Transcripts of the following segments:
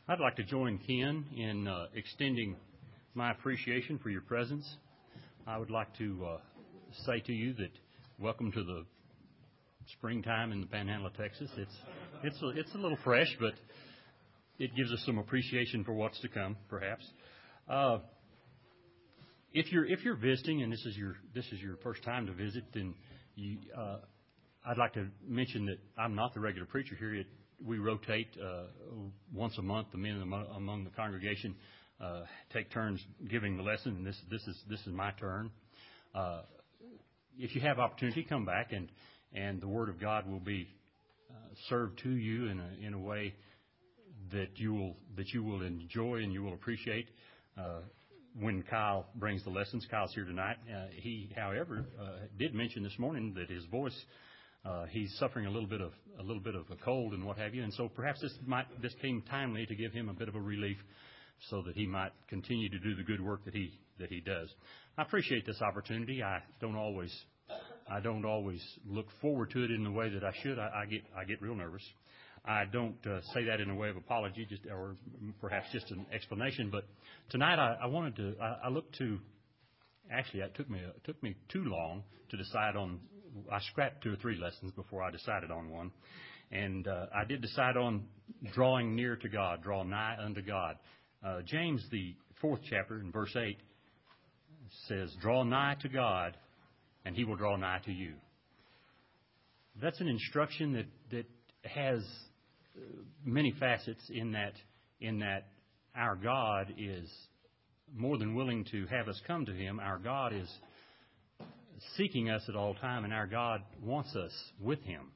I'd like to join Ken in extending my appreciation for your presence. I would like to say to you that welcome to the springtime in the Panhandle of Texas. It's a little fresh, but it gives us some appreciation for what's to come, perhaps. If you're visiting and this is your first time to visit, then I'd like to mention that I'm not the regular preacher here. We rotate once a month. The men among the congregation take turns giving the lesson, and this is my turn. If you have opportunity, come back, and the Word of God will be served to you in a way that you will enjoy and you will appreciate. When Kyle brings the lessons, Kyle's here tonight. He, however, did mention this morning that his voice. He's suffering a little bit of a cold and what have you, and so perhaps this came timely to give him a bit of a relief, so that he might continue to do the good work that he does. I appreciate this opportunity. I don't always look forward to it in the way that I should. I get real nervous. I don't say that in a way of apology, or perhaps just an explanation. But tonight I looked to. Actually, it took me too long to decide on. I scrapped 2 or 3 lessons before I decided on one, and I did decide on drawing near to God, draw nigh unto God. James, the 4th chapter, in verse 8, says, "Draw nigh to God, and He will draw nigh to you." That's an instruction that has many facets. In that our God is more than willing to have us come to Him. Our God is seeking us at all time, and our God wants us with Him.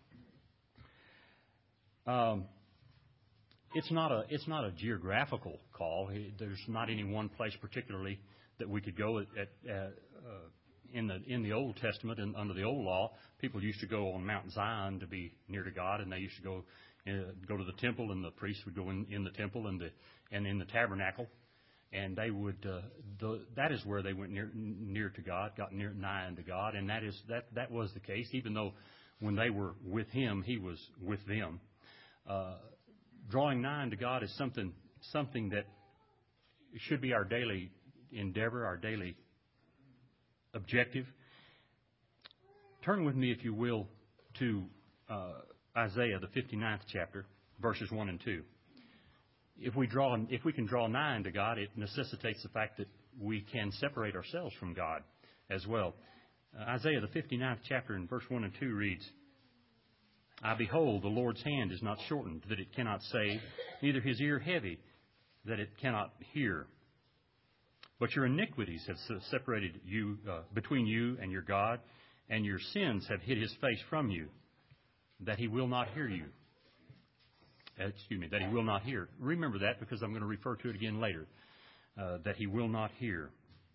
It's not a geographical call. There's not any one place particularly that we could go in the Old Testament and under the old law. People used to go on Mount Zion to be near to God, and they used to go to the temple, and the priests would go in the temple and in the tabernacle. And they would. That is where they went near to God, got nigh unto God, and that was the case. Even though when they were with Him, He was with them. Drawing nigh unto God is something that should be our daily endeavor, our daily objective. Turn with me, if you will, to Isaiah, the 59th chapter, verses 1 and 2. If we can draw nigh unto God, it necessitates the fact that we can separate ourselves from God as well. Isaiah, the 59th chapter, in verse 1 and 2 reads, "I behold, the Lord's hand is not shortened, that it cannot save, neither His ear heavy, that it cannot hear. But your iniquities have separated you between you and your God, and your sins have hid His face from you, that He will not hear you." That He will not hear. Remember that, because I'm going to refer to it again later. That He will not hear.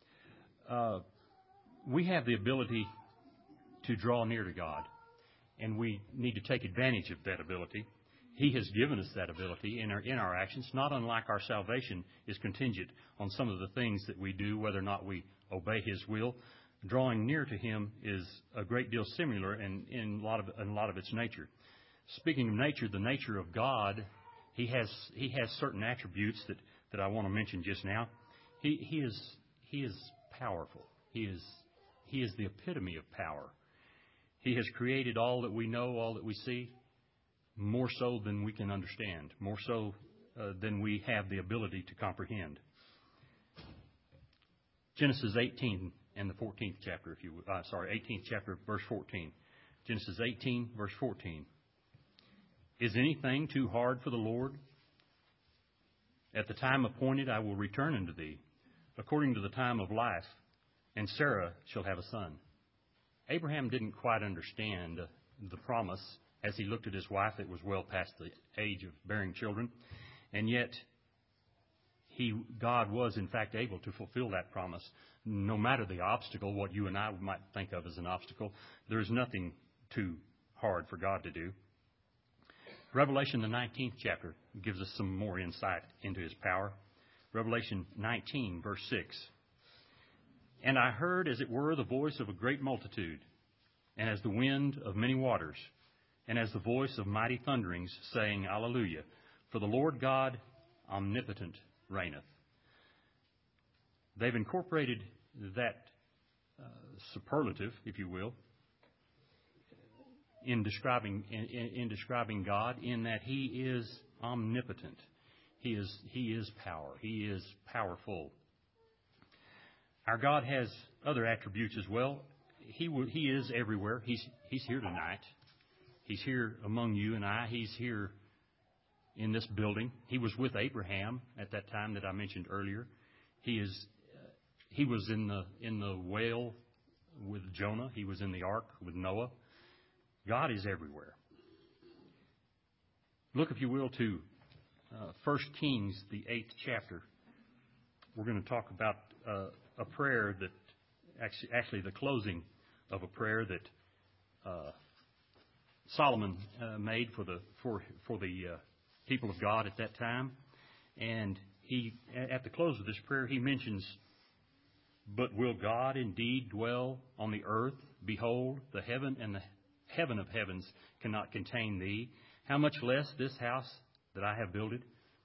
We have the ability to draw near to God, and we need to take advantage of that ability. He has given us that ability in our actions, not unlike our salvation is contingent on some of the things that we do, whether or not we obey His will. Drawing near to Him is a great deal similar in a lot of its nature. Speaking of nature, the nature of God, He has certain attributes that I want to mention just now. He is powerful. He is the epitome of power. He has created all that we know, all that we see, more so than we can understand, more so than we have the ability to comprehend. Genesis 18 and the 14th chapter, 18th chapter, verse 14. Genesis 18, verse 14. "Is anything too hard for the Lord? At the time appointed I will return unto thee, according to the time of life, and Sarah shall have a son." Abraham didn't quite understand the promise as he looked at his wife that was well past the age of bearing children, and yet God was in fact able to fulfill that promise. No matter the obstacle, what you and I might think of as an obstacle, there is nothing too hard for God to do. Revelation, the 19th chapter, gives us some more insight into His power. Revelation 19, verse 6. "And I heard, as it were, the voice of a great multitude, and as the wind of many waters, and as the voice of mighty thunderings, saying, Alleluia! For the Lord God omnipotent reigneth. They've incorporated that superlative, if you will, in describing God, in that He is omnipotent. He is power. He is powerful. Our God has other attributes as well. He is everywhere. He's here tonight. He's here among you and I. He's here in this building. He was with Abraham at that time that I mentioned earlier. He was in the whale with Jonah. He was in the ark with Noah. God is everywhere. Look, if you will, to 1 Kings, the 8th chapter. We're going to talk about a prayer that actually the closing of a prayer that Solomon made for the people of God at that time. And he, at the close of this prayer, he mentions, "But will God indeed dwell on the earth? Behold, the heaven and the heaven of heavens cannot contain thee. How much less this house that I have builded?"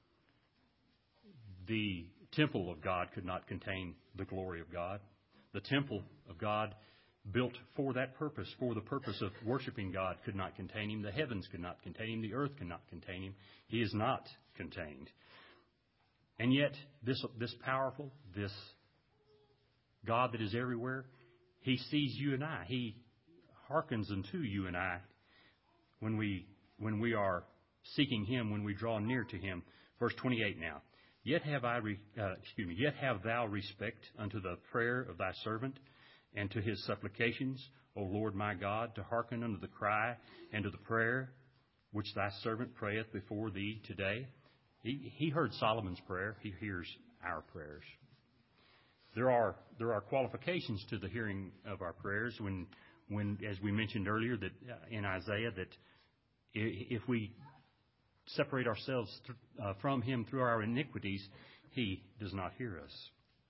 The temple of God could not contain the glory of God. The temple of God built for that purpose, for the purpose of worshiping God, could not contain Him. The heavens could not contain Him. The earth cannot contain Him. He is not contained. And yet, this powerful, this God that is everywhere, He sees you and I. He hearkens unto you and I when we are seeking Him, when we draw near to Him. Verse 28 now. Yet have thou respect unto the prayer of thy servant, and to his supplications, O Lord my God, to hearken unto the cry and to the prayer which thy servant prayeth before thee today. He heard Solomon's prayer. He hears our prayers. There are qualifications to the hearing of our prayers when as we mentioned earlier, that in Isaiah, that if we separate ourselves from Him through our iniquities, He does not hear us.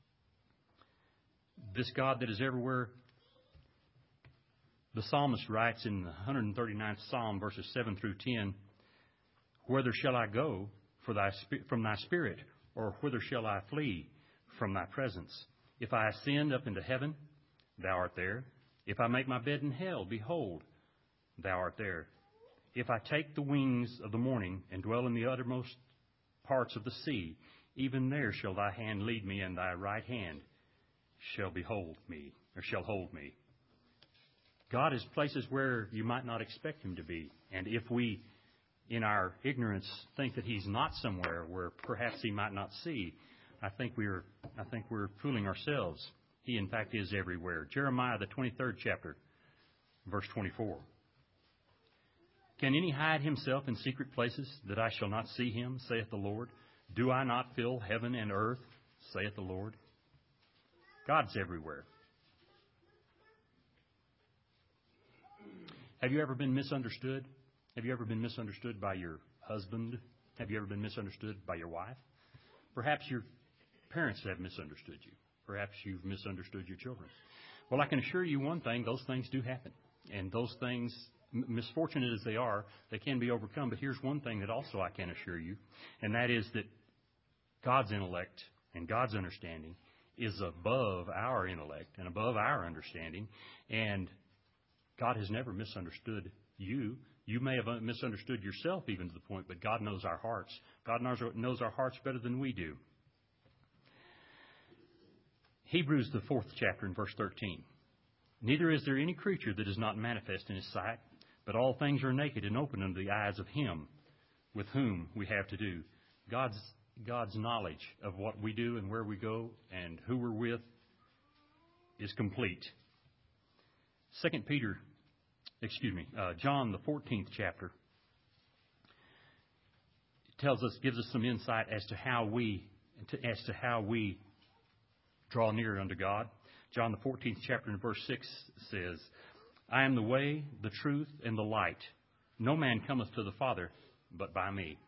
This God that is everywhere, the psalmist writes in the 139th Psalm, verses 7 through 10, "Whither shall I go from thy spirit, or whither shall I flee from thy presence? If I ascend up into heaven, thou art there. If I make my bed in hell, behold, thou art there. If I take the wings of the morning and dwell in the uttermost parts of the sea, even there shall thy hand lead me, and thy right hand shall hold me. God is places where you might not expect Him to be. And if we, in our ignorance, think that He's not somewhere where perhaps He might not see, I think we're fooling ourselves. He, in fact, is everywhere. Jeremiah, the 23rd chapter, verse 24. "Can any hide himself in secret places, that I shall not see him, saith the Lord? Do I not fill heaven and earth, saith the Lord?" God's everywhere. Have you ever been misunderstood? Have you ever been misunderstood by your husband? Have you ever been misunderstood by your wife? Perhaps your parents have misunderstood you. Perhaps you've misunderstood your children. Well, I can assure you one thing, those things do happen. And those things, misfortunate as they are, they can be overcome. But here's one thing that also I can assure you, and that is that God's intellect and God's understanding is above our intellect and above our understanding. And God has never misunderstood you. You may have misunderstood yourself even to the point, but God knows our hearts. God knows our hearts better than we do. Hebrews, the 4th chapter, in verse 13. "Neither is there any creature that is not manifest in His sight, but all things are naked and open unto the eyes of Him with whom we have to do." God's knowledge of what we do and where we go and who we're with is complete. John, the 14th chapter, gives us some insight as to how we draw near unto God. John, the 14th chapter, and verse 6 says, "I am the way, the truth, and the light. No man cometh to the Father but by me."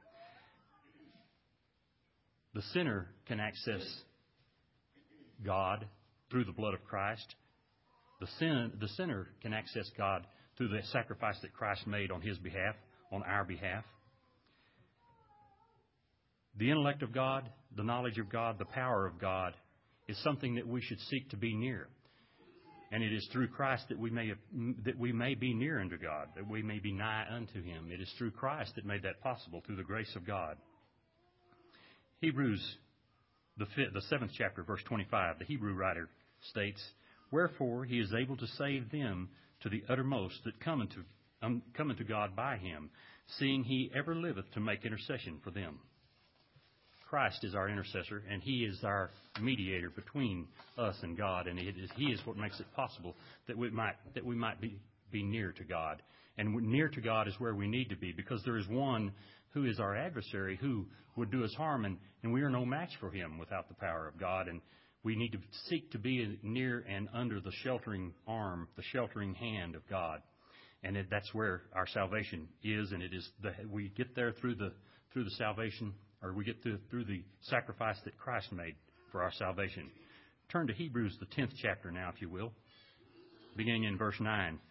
The sinner can access God through the blood of Christ. The sinner can access God through the sacrifice that Christ made on his behalf, on our behalf. The intellect of God, the knowledge of God, the power of God is something that we should seek to be near. And it is through Christ that we may be near unto God, that we may be nigh unto Him. It is through Christ that made that possible, through the grace of God. Hebrews, the 7th chapter, verse 25, the Hebrew writer states, "Wherefore He is able to save them to the uttermost that come unto God by Him, seeing He ever liveth to make intercession for them." Christ is our intercessor, and He is our mediator between us and God, and He is what makes it possible that we might be near to God. And near to God is where we need to be, because there is one who is our adversary who would do us harm, and we are no match for him without the power of God. And we need to seek to be near and under the sheltering arm, the sheltering hand of God. And that's where our salvation is, and it is we get there through the salvation, or we get through the sacrifice that Christ made for our salvation. Turn to Hebrews, the 10th chapter now, if you will, beginning in verse 9.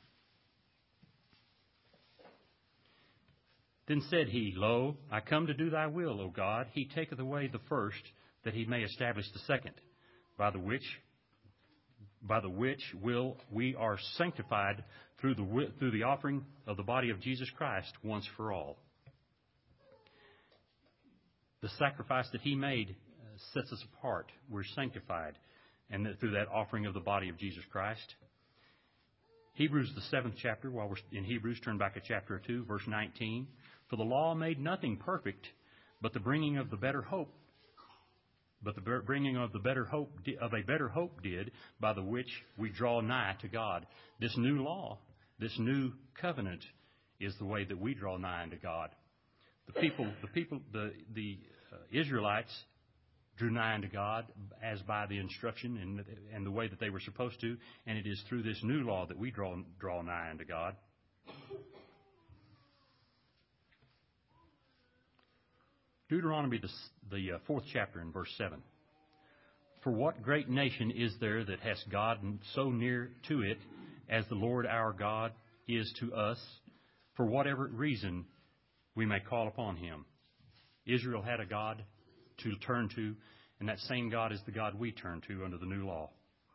Then said he, Lo, I come to do thy will, O God. He taketh away the first, that he may establish the second, by the which will we are sanctified through the offering of the body of Jesus Christ once for all. The sacrifice that he made sets us apart. We're sanctified, and through that offering of the body of Jesus Christ. Hebrews, the 7th chapter, while we're in Hebrews, turn back a chapter or 2, verse 19. For the law made nothing perfect, but the bringing of the better hope. But the bringing of a better hope did, by the which we draw nigh to God. This new law, this new covenant, is the way that we draw nigh unto God. The Israelites drew nigh unto God as by the instruction and the way that they were supposed to, and it is through this new law that we draw nigh unto God. Deuteronomy, the 4th chapter, in verse 7. For what great nation is there that has God so near to it as the Lord our God is to us? For whatever reason we may call upon Him. Israel had a God to turn to, and that same God is the God we turn to under the new law.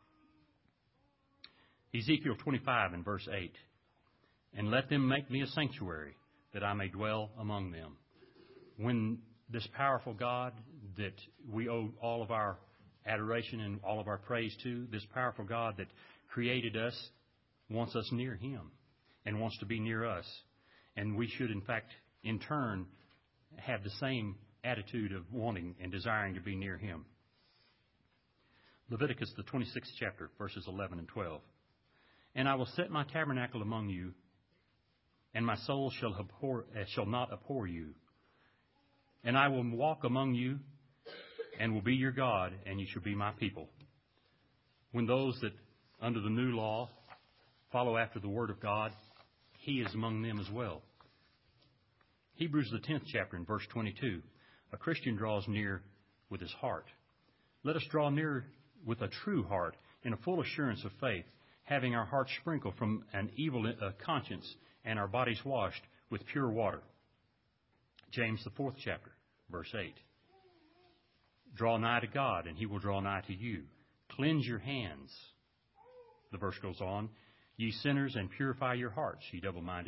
Ezekiel 25 and verse 8. And let them make me a sanctuary, that I may dwell among them. When this powerful God that we owe all of our adoration and all of our praise to, this powerful God that created us, wants us near Him and wants to be near us. And we should, in fact, in turn, have the same attitude of wanting and desiring to be near Him. Leviticus, the 26th chapter, verses 11 and 12. And I will set my tabernacle among you, and my soul shall not abhor you. And I will walk among you, and will be your God, and you shall be my people. When those that, under the new law, follow after the Word of God, He is among them as well. Hebrews, the 10th chapter, in verse 22. A Christian draws near with his heart. Let us draw near with a true heart, in a full assurance of faith, having our hearts sprinkled from an evil conscience, and our bodies washed with pure water. James, the 4th chapter, verse 8. Draw nigh to God, and He will draw nigh to you. Cleanse your hands. The verse goes on. Ye sinners, and purify your hearts, ye double-minded.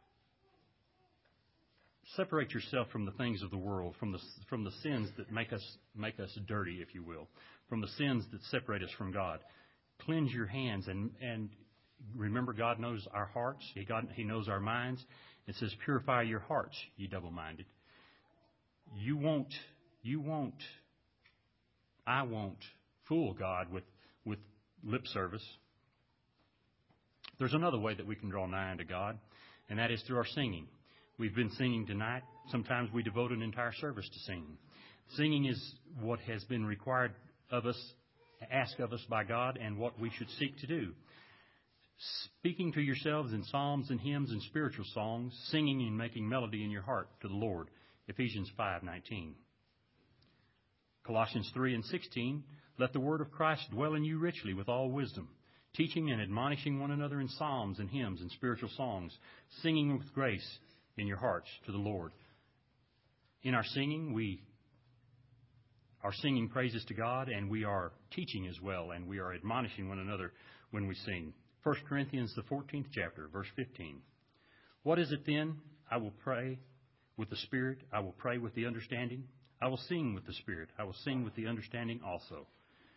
Separate yourself from the things of the world, from the sins that make us dirty, if you will, from the sins that separate us from God. Cleanse your hands, and remember, God knows our hearts. He knows our minds. It says, purify your hearts, ye double-minded. I won't fool God with lip service. There's another way that we can draw nigh unto God, and that is through our singing. We've been singing tonight. Sometimes we devote an entire service to singing. Singing is what has been required of us, asked of us by God, and what we should seek to do. Speaking to yourselves in psalms and hymns and spiritual songs, singing and making melody in your heart to the Lord. Ephesians 5:19. Colossians 3 and 16. Let the word of Christ dwell in you richly with all wisdom, teaching and admonishing one another in psalms and hymns and spiritual songs, singing with grace in your hearts to the Lord. In our singing, we are singing praises to God, and we are teaching as well, and we are admonishing one another when we sing. 1 Corinthians, the 14th chapter, verse 15. What is it then? I will pray with the Spirit. I will pray with the understanding. I will sing with the Spirit. I will sing with the understanding also.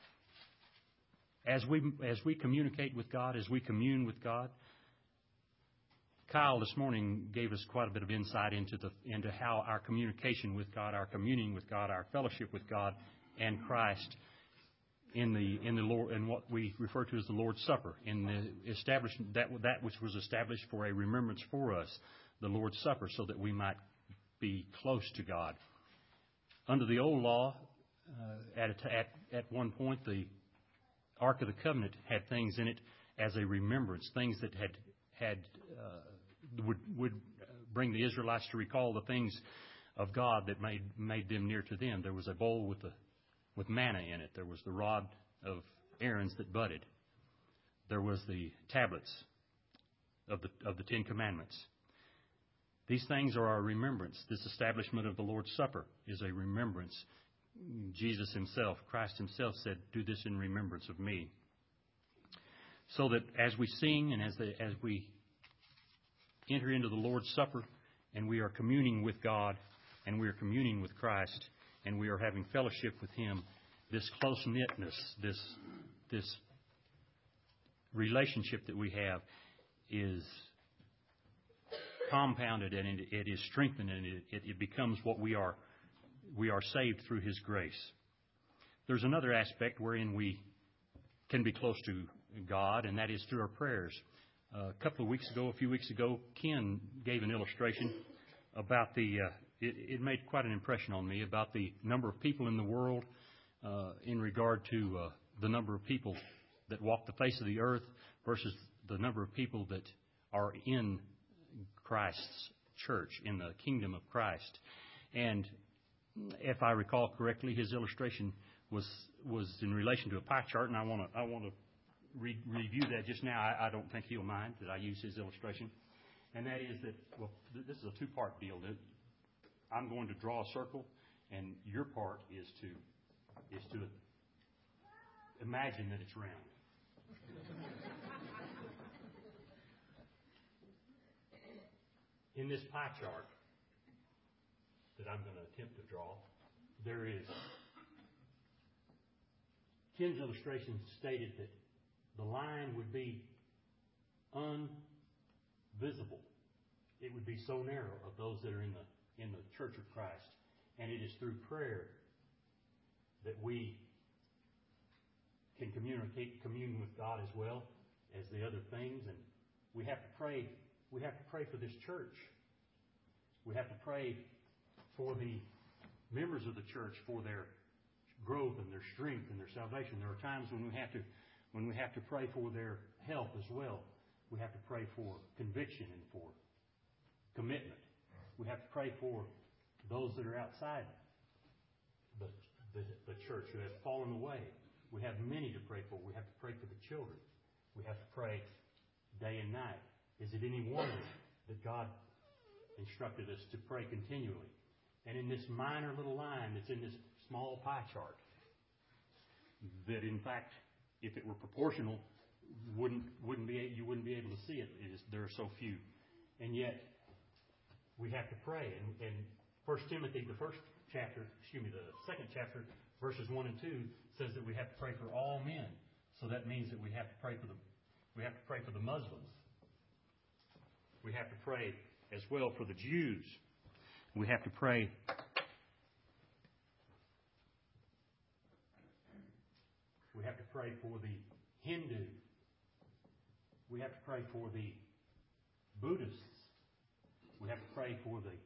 As we communicate with God, as we commune with God, Kyle this morning gave us quite a bit of insight into how our communication with God, our communing with God, our fellowship with God and Christ in the Lord, in what we refer to as the Lord's Supper, in the establishment that which was established for a remembrance for us, the Lord's Supper, so that we might be close to God. Under the old law, at one point, the Ark of the Covenant had things in it as a remembrance, things that would bring the Israelites to recall the things of God that made them near to them. There was a bowl with manna in it. There was the rod of Aaron's that budded. There was the tablets of the Ten Commandments. These things are our remembrance. This establishment of the Lord's Supper is a remembrance. Jesus himself, Christ himself said, "Do this in remembrance of me." So that as we sing and as we enter into the Lord's Supper and we are communing with God and we are communing with Christ and we are having fellowship with him, this close-knitness, this relationship that we have is compounded and it is strengthened and it becomes what we are. We are saved through his grace. There's another aspect wherein we can be close to God, and that is through our prayers. A few weeks ago, Ken gave an illustration about it made quite an impression on me about the number of people in the world in regard to the number of people that walk the face of the earth versus the number of people that are in Christ's church, in the kingdom of Christ. And if I recall correctly, his illustration was in relation to a pie chart, and I want to review that just now. I don't think he'll mind that I use his illustration, and that is that this is a two-part deal. I'm going to draw a circle, and your part is to imagine that it's round. In this pie chart that I'm going to attempt to draw, there is Ken's illustration stated that the line would be unvisible. It would be so narrow of those that are in the Church of Christ, and it is through prayer that we can commune with God as well as the other things, and we have to pray. We have to pray for this church. We have to pray for the members of the church, for their growth and their strength and their salvation. There are times when we have to pray for their health as well. We have to pray for conviction and for commitment. We have to pray for those that are outside the church who have fallen away. We have many to pray for. We have to pray for the children. We have to pray day and night. Is it any wonder that God instructed us to pray continually? And in this minor little line that's in this small pie chart, that in fact, if it were proportional, you wouldn't be able to see it. There are so few, and yet we have to pray. And 1 Timothy, the second chapter, verses 1 and 2 says that we have to pray for all men. So that means that we have to pray for the Muslims. We have to pray as well for the Jews. We have to pray for the Hindu. We have to pray for the Buddhists. We have to pray for the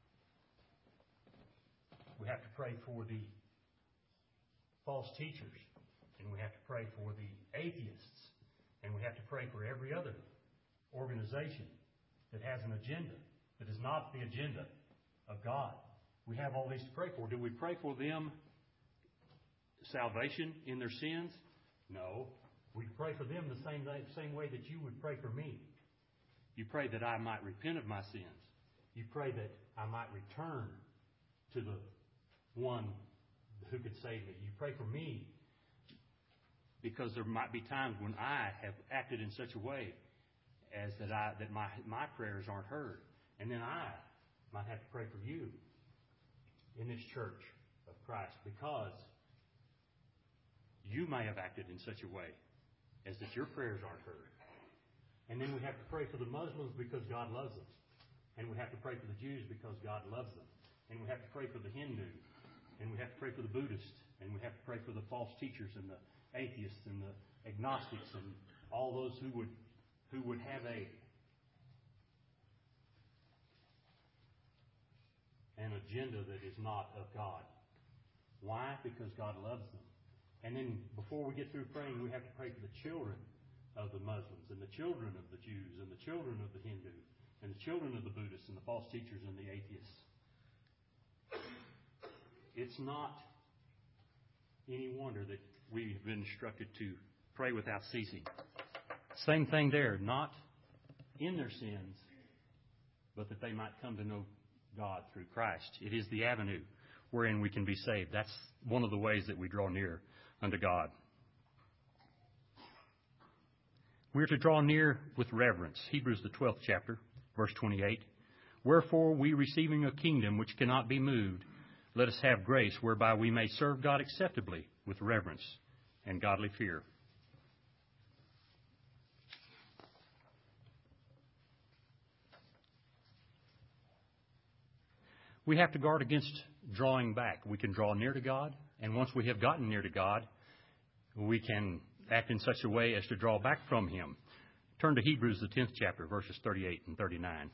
false teachers. And we have to pray for the atheists. And we have to pray for every other organization that has an agenda that is not the agenda of God. We have all these to pray for. Do we pray for them salvation in their sins? No. We pray for them the same way that you would pray for me. You pray that I might repent of my sins. You pray that I might return to the one who could save me. You pray for me because there might be times when I have acted in such a way as that my prayers aren't heard. And then I might have to pray for you in this church of Christ because you may have acted in such a way as that your prayers aren't heard. And then we have to pray for the Muslims because God loves them. And we have to pray for the Jews because God loves them. And we have to pray for the Hindu. And we have to pray for the Buddhist. And we have to pray for the false teachers and the atheists and the agnostics and all those who would have an agenda that is not of God. Why? Because God loves them. And then before we get through praying, we have to pray for the children of the Muslims and the children of the Jews and the children of the Hindu and the children of the Buddhists and the false teachers and the atheists. It's not any wonder that we've been instructed to pray without ceasing. Same thing there, not in their sins, but that they might come to know God through Christ. It is the avenue wherein we can be saved. That's one of the ways that we draw near unto God. We're to draw near with reverence. Hebrews the 12th chapter, verse 28. Wherefore we, receiving a kingdom which cannot be moved, let us have grace whereby we may serve God acceptably with reverence and godly fear. We have to guard against drawing back. We can draw near to God, and once we have gotten near to God, we can act in such a way as to draw back from Him. Turn to Hebrews, the 10th chapter, verses 38 and 39.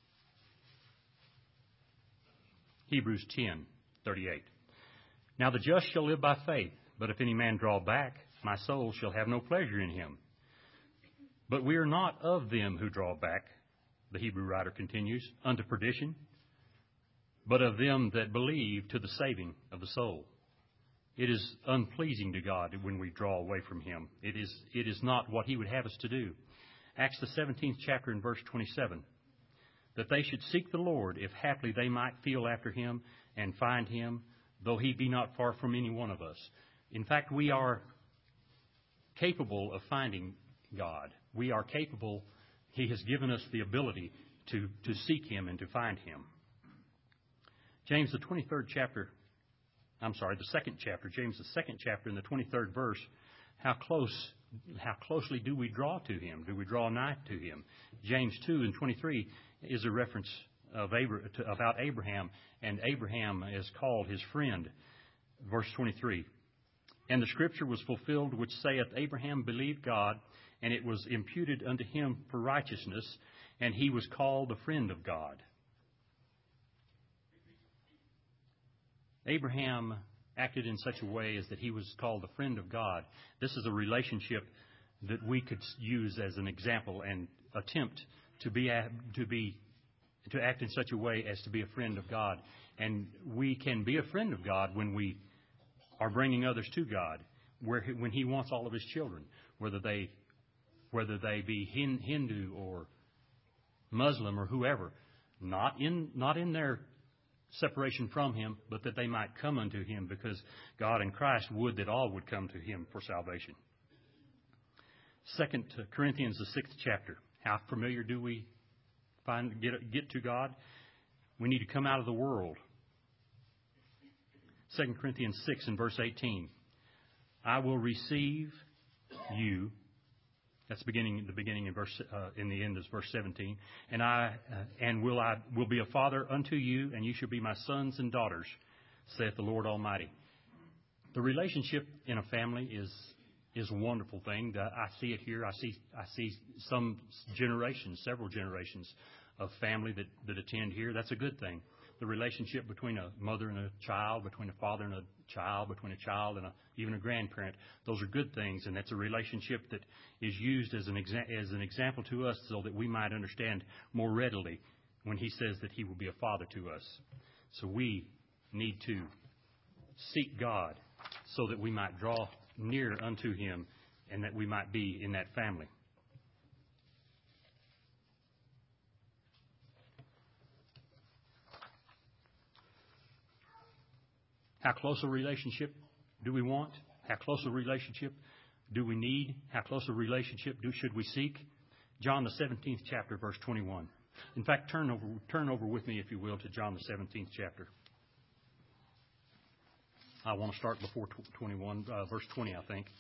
Hebrews 10:38. Now the just shall live by faith, but if any man draw back, my soul shall have no pleasure in him. But we are not of them who draw back, the Hebrew writer continues, unto perdition, but of them that believe to the saving of the soul. It is unpleasing to God when we draw away from Him. It is not what He would have us to do. Acts the 17th chapter and verse 27. That they should seek the Lord, if haply they might feel after Him and find Him, though He be not far from any one of us. In fact, we are capable of finding God. We are capable. He has given us the ability to seek Him and to find Him. James the 23rd chapter, the second chapter, James the 2nd chapter and the 23rd verse, how closely do we draw to Him? Do we draw nigh to Him? James 2 and 23 is a reference about Abraham, and Abraham is called his friend. Verse 23, and the scripture was fulfilled which saith, Abraham believed God, and it was imputed unto him for righteousness, and he was called the friend of God. Abraham acted in such a way as that he was called the friend of God. This is a relationship that we could use as an example and attempt to act in such a way as to be a friend of God. And we can be a friend of God when we are bringing others to God, when He wants all of His children, whether they be Hindu or Muslim or whoever, not in their separation from Him, but that they might come unto Him, because God in Christ would that all would come to Him for salvation. 2 Corinthians, the 6th chapter. How familiar do we get to God? We need to come out of the world. 2 Corinthians 6 and verse 18. I will receive you. That's the beginning in verse in the end is verse 17. And I will be a father unto you, and you shall be my sons and daughters, saith the Lord Almighty. The relationship in a family is a wonderful thing. I see it here. I see several generations of family that attend here. That's a good thing. The relationship between a mother and a child, between a father and a child, between a child and even a grandparent, those are good things, and that's a relationship that is used as an example to us so that we might understand more readily when He says that He will be a father to us. So we need to seek God so that we might draw near unto Him and that we might be in that family. How close a relationship do we want? How close a relationship do we need? How close a relationship should we seek? John the 17th chapter, verse 21. In fact, turn over with me, if you will, to John the 17th chapter. I want to start before 21, verse 20, I think.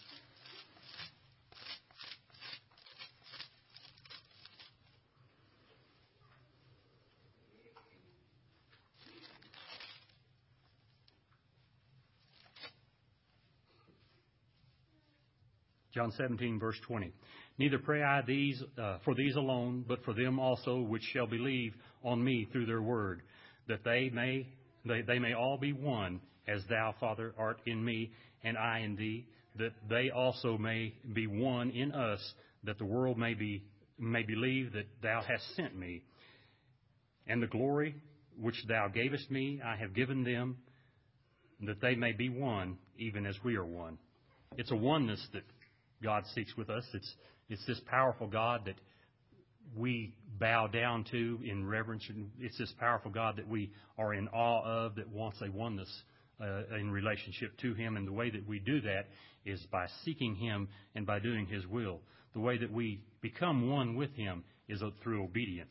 John 17, verse 20. Neither pray I for these alone, but for them also which shall believe on me through their word, that they may all be one, as thou, Father, art in me, and I in thee, that they also may be one in us, that the world may believe that thou hast sent me. And the glory which thou gavest me, I have given them, that they may be one, even as we are one. It's a oneness that God seeks with us. It's this powerful God that we bow down to in reverence. And it's this powerful God that we are in awe of, that wants a oneness in relationship to Him. And the way that we do that is by seeking Him and by doing His will. The way that we become one with Him is through obedience.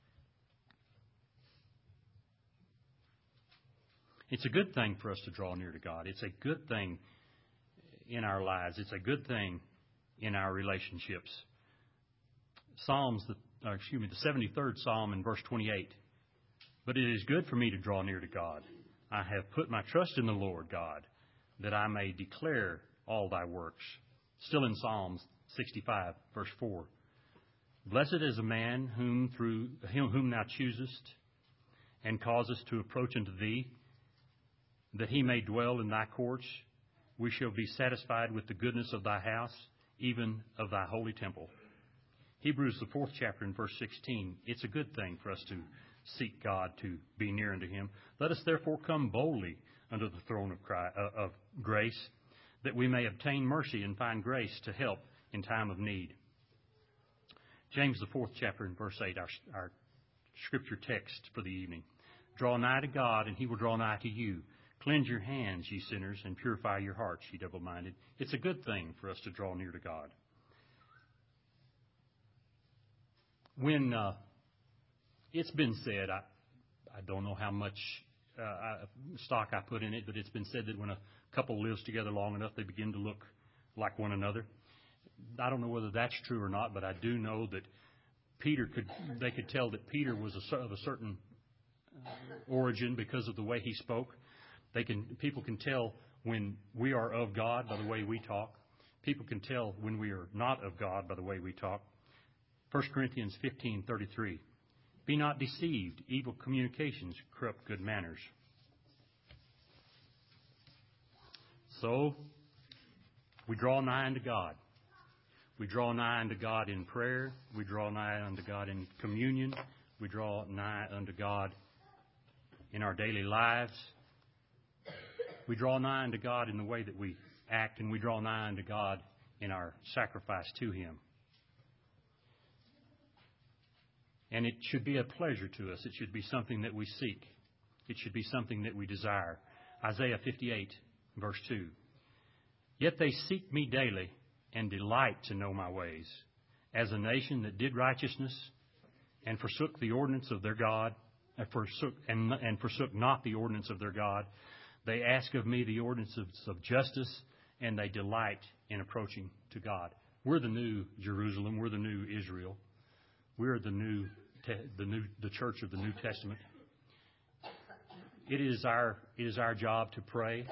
It's a good thing for us to draw near to God. It's a good thing in our lives. It's a good thing in our relationships. The 73rd Psalm in verse 28. But it is good for me to draw near to God. I have put my trust in the Lord God, that I may declare all thy works. Still in Psalms 65, verse 4. Blessed is a man whom thou choosest, and causest to approach unto thee, that he may dwell in thy courts. We shall be satisfied with the goodness of thy house, even of thy holy temple. Hebrews, the 4th chapter, in verse 16. It's a good thing for us to seek God, to be near unto Him. Let us therefore come boldly unto the throne of grace, that we may obtain mercy and find grace to help in time of need. James, the 4th chapter, in verse 8, our scripture text for the evening. Draw nigh to God, and He will draw nigh to you. Cleanse your hands, ye sinners, and purify your hearts, ye double-minded. It's a good thing for us to draw near to God. When it's been said, I don't know how much stock I put in it, but it's been said that when a couple lives together long enough, they begin to look like one another. I don't know whether that's true or not, but I do know that they could tell that Peter was of a certain origin because of the way he spoke. People can tell when we are of God by the way we talk. People can tell when we are not of God by the way we talk. 1 Corinthians 15:33. Be not deceived. Evil communications corrupt good manners. So, we draw nigh unto God. We draw nigh unto God in prayer. We draw nigh unto God in communion. We draw nigh unto God in our daily lives. We draw nigh unto God in the way that we act, and we draw nigh unto God in our sacrifice to Him. And it should be a pleasure to us. It should be something that we seek. It should be something that we desire. Isaiah 58, verse 2. Yet they seek me daily and delight to know my ways, as a nation that did righteousness and forsook the ordinance of their God, and forsook not the ordinance of their God. They ask of me the ordinances of justice, and they delight in approaching to God. We're the new Jerusalem. We're the new Israel. We're the church of the New Testament. It is our job to pray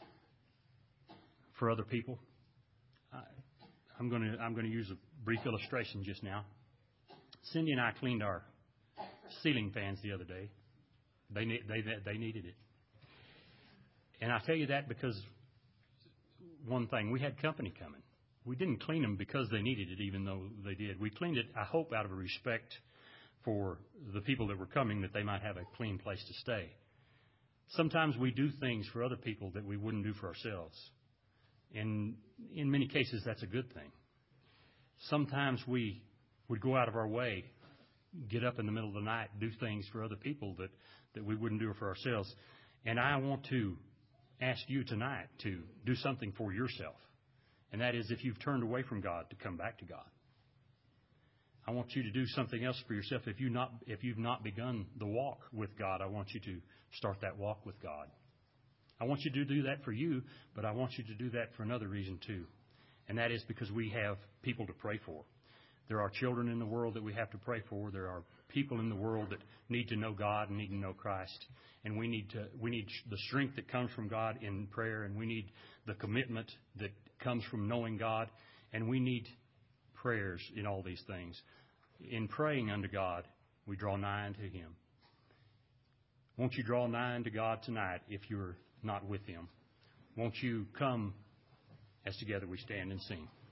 for other people. I'm going to use a brief illustration just now. Cindy and I cleaned our ceiling fans the other day. They needed it. And I tell you that because one thing, we had company coming. We didn't clean them because they needed it, even though they did. We cleaned it, I hope, out of a respect for the people that were coming, that they might have a clean place to stay. Sometimes we do things for other people that we wouldn't do for ourselves. And in many cases, that's a good thing. Sometimes we would go out of our way, get up in the middle of the night, do things for other people that we wouldn't do for ourselves. And I want to ask you tonight to do something for yourself. And that is, if you've turned away from God, to come back to God. I want you to do something else for yourself. If you've not begun the walk with God, I want you to start that walk with God. I want you to do that for you, but I want you to do that for another reason too. And that is because we have people to pray for. There are children in the world that we have to pray for. There are people in the world that need to know God and need to know Christ. And we need the strength that comes from God in prayer, and we need the commitment that comes from knowing God, and we need prayers in all these things. In praying unto God, we draw nigh unto Him. Won't you draw nigh unto God tonight if you're not with Him? Won't you come as together we stand and sing?